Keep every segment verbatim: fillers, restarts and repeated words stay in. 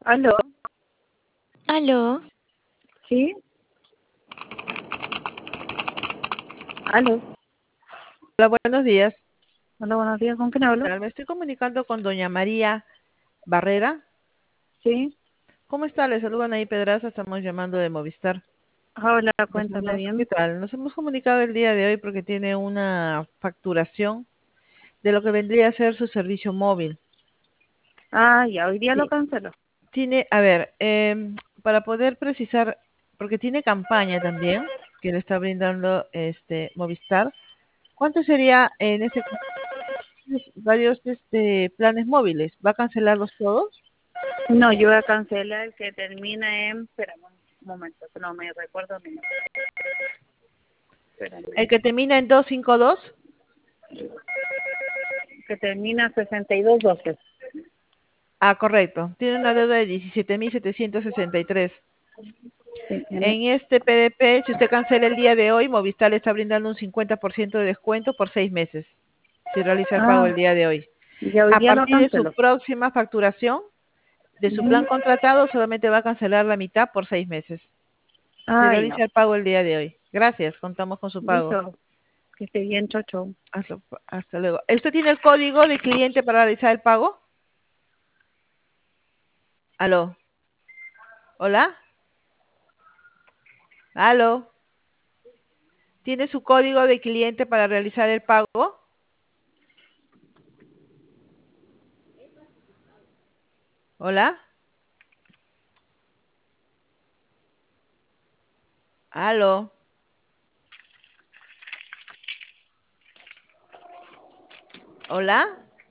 ¿Aló? ¿Aló? ¿Sí? ¿Aló? Hola, buenos días. Hola, buenos días. ¿Con quién ¿Qué hablo? tal? Me estoy comunicando con doña María Barrera. Sí. ¿Cómo está? Le saludan ahí Pedraza, estamos llamando de Movistar. Hola, Nos cuéntame hemos- ¿Qué bien. tal? Nos hemos comunicado el día de hoy porque tiene una facturación de lo que vendría a ser su servicio móvil. Ah, ya, hoy día lo Sí, cancelo. tiene, a ver, em, para poder precisar, porque tiene campaña también que le está brindando este Movistar. ¿Cuánto sería en este caso varios este planes móviles? ¿Va a cancelarlos todos? No, yo voy a cancelar el que termina en... Espérame un momento, que no me recuerdo el número. El Espérame. que termina en doscientos cincuenta y dos. Que termina sesenta y dos doce. Ah, correcto. Tiene una deuda de diecisiete mil setecientos sesenta y tres. Sí, tiene- En este P D P, si usted cancela el día de hoy, Movistar le está brindando un cincuenta por ciento de descuento por seis meses, si realiza el pago Ah, el día de hoy. ya hoy A día lo partir de su cancelo. próxima facturación, de su Ujú. plan contratado, solamente va a cancelar la mitad por seis meses. Si Ay, no. realiza el pago el día de hoy. Gracias, contamos con su pago. Listo. Que esté bien, chocho. Hasta, hasta luego. ¿Usted tiene el código de cliente para realizar el pago? ¿Aló? ¿Hola? ¿Aló? ¿Tiene su código de cliente para realizar el pago? ¿Hola? ¿Aló? ¿Hola?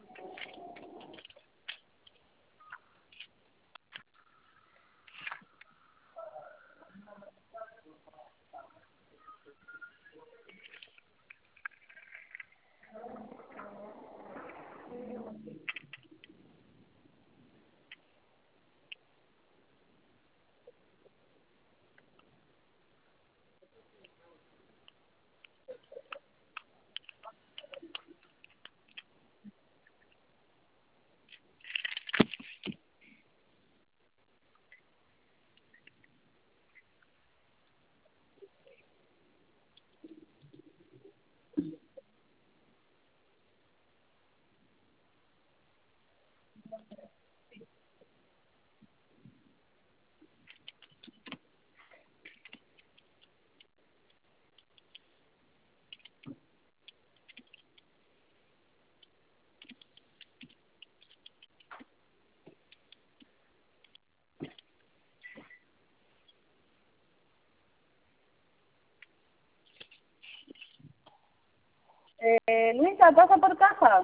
Eh, Luisa, pasa por caja.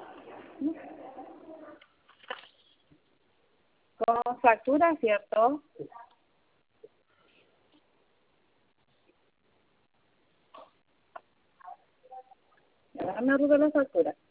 Con factura, ¿cierto? Dame arruga la factura.